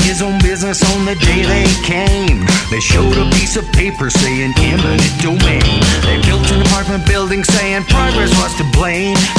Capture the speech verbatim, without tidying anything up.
his own business on the day they came. They showed a piece of paper saying eminent domain. They built an apartment building saying progress was to blame.